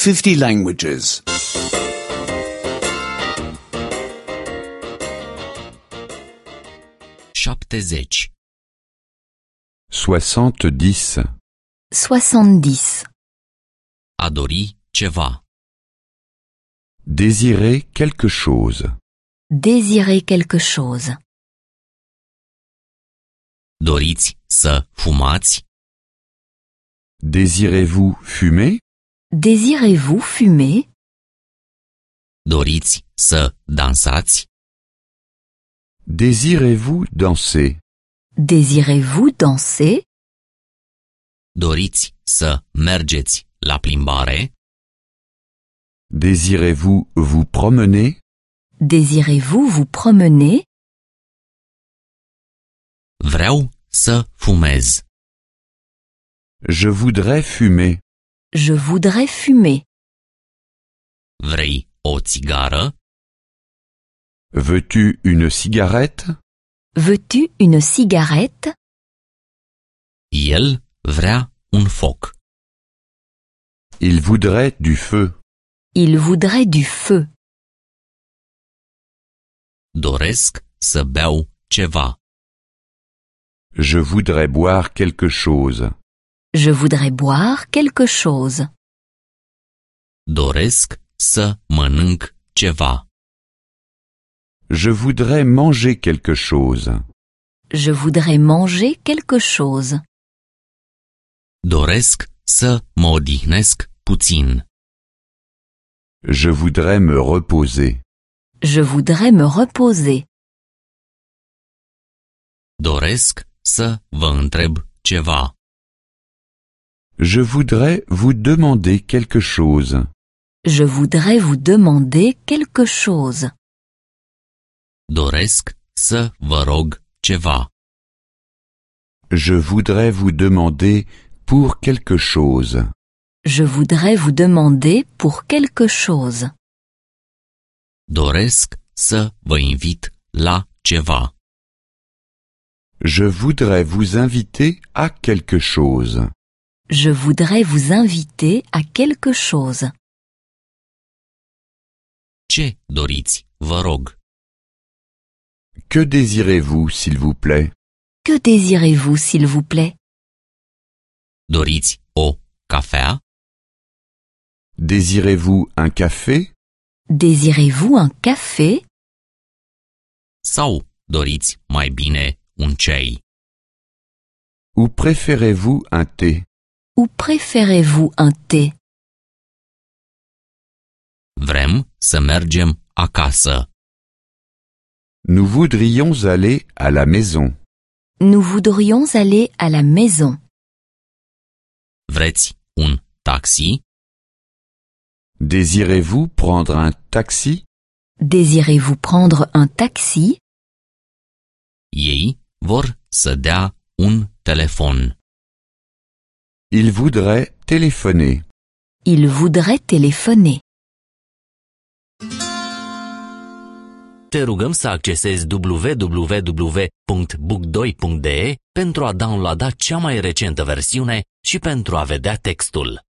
50 languages. 70. 70. 70. A dori ceva. Désirer quelque chose. Désirer quelque chose. Doriți să fumați? Désirez-vous fumer? Désirez-vous fumer? Doriți să dansați? Désirez-vous danser? Désirez-vous danser? Doriți să mergeți la plimbare? Désirez-vous vous promener? Désirez-vous vous promener? Vreau să fumez. Je voudrais fumer. Je voudrais fumer. Vrei o țigară? Veux-tu une cigarette? Veux-tu une cigarette? El vrea un foc. Il voudrait du feu. Il voudrait du feu. Doresc să beau ceva. Je voudrais boire quelque chose. Je voudrais boire quelque chose. Doresc să mănânc ceva. Je voudrais manger quelque chose. Je voudrais manger quelque chose. Doresc să mă odihnesc puțin. Je voudrais me reposer. Je voudrais me reposer. Doresc să vă întreb ceva. Je voudrais vous demander quelque chose. Je voudrais vous demander quelque chose. Doresc să vă rog ceva. Je voudrais vous demander pour quelque chose. Je voudrais vous demander pour quelque chose. Doresc să vă invit la ceva. Je voudrais vous inviter à quelque chose. Je voudrais vous inviter à quelque chose. Ce doriți, vă rog? Que désirez-vous, s'il vous plaît? Que désirez-vous, s'il vous plaît? Doriți o cafea? Désirez-vous un café? Désirez-vous un café? Sau doriți mai bine un ceai? Ou préférez-vous un thé? Ou préférez-vous un thé? Vrem să mergem acasă. Nous voudrions aller à la maison. Nous voudrions aller à la maison. Vreți un taxi? Désirez-vous prendre un taxi? Désirez-vous prendre un taxi? Ei vor să dea un telefon. Il voudrait téléphoner. Il voudrait téléphoner. Te rugăm să accesezi www.book2.de pentru a downloada cea mai recentă versiune și pentru a vedea textul.